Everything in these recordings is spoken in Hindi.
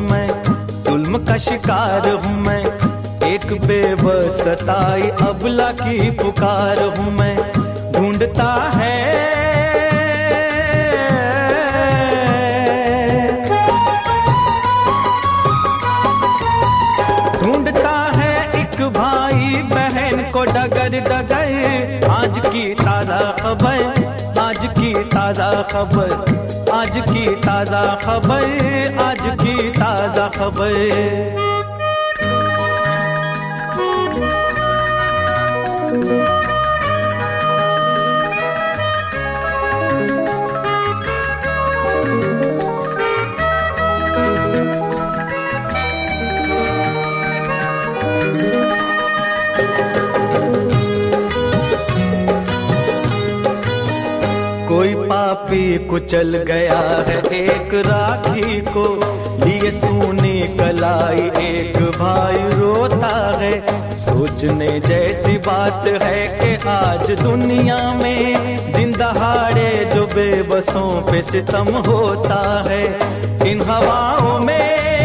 मैं, जुल्म का शिकार हूँ मैं, एक बेबस सताई अबला की पुकार हूँ मैं। ढूंढता है एक भाई बहन को डगर डगर। आज की ताजा खबर, आज की ताजा खबर, आज की ताजा खबर, आज की ताजा खबर। कोई पापी कुचल गया है एक राखी को, लिए सूनी कलाई एक भाई रोता है। सोचने जैसी बात है कि आज दुनिया में दिन दहाड़े जो बेबसों पे सितम होता है। इन हवाओं में,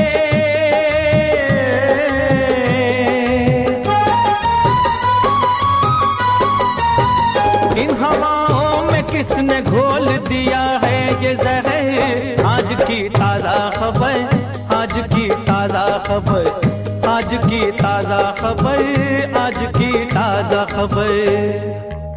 इन हवाओं में किसने घोल दिया है ये जहर। आज की ताजा खबर, आज की ताजा खबर, आज की ताजा खबर, आज की ताजा खबर।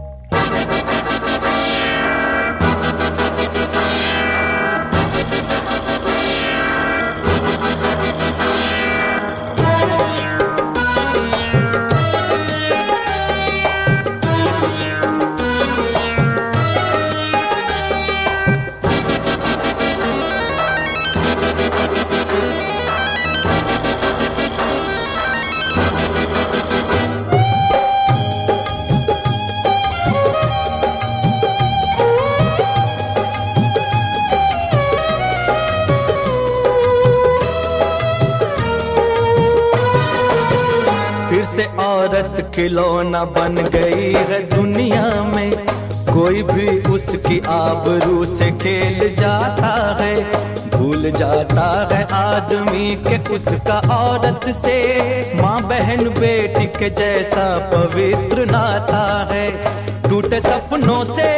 फिर से औरत खिलौना बन गई है दुनिया में, कोई भी उसकी आबरू से खेल जाता है। भूल जाता है आदमी के उसका औरत से माँ बहन बेटी के जैसा पवित्र नाता है। टूटे सपनों से,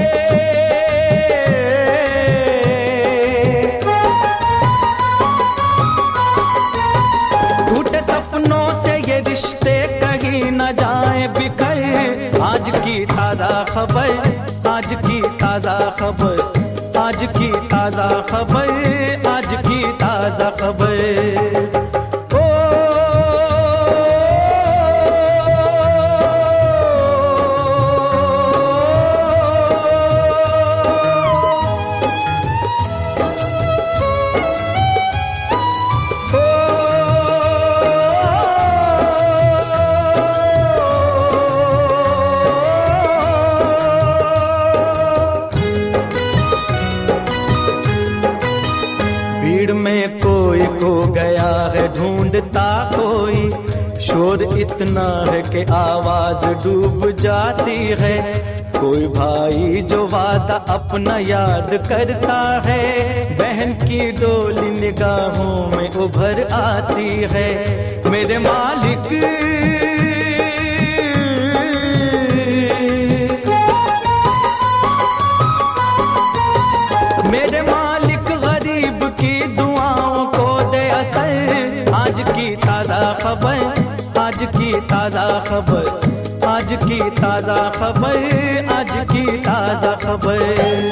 टूटे सपनों से ये रिश्ते कहीं न जाए बिखर। आज की ताजा खबर, आज की ताजा खबर, आज की ताजा खबर, आज की ताजा खबर। भीड़ में कोई खो गया है ढूंढता कोई, शोर इतना है कि आवाज डूब जाती है। कोई भाई जो वादा अपना याद करता है, बहन की डोली निगाहों में उभर आती है। मेरे मालिक, मेरे मालिक गरीब की दुआओं को दे असर। आज की ताजा खबर, आज की ताजा खबर, आज की ताजा खबर, आज की ताजा खबर।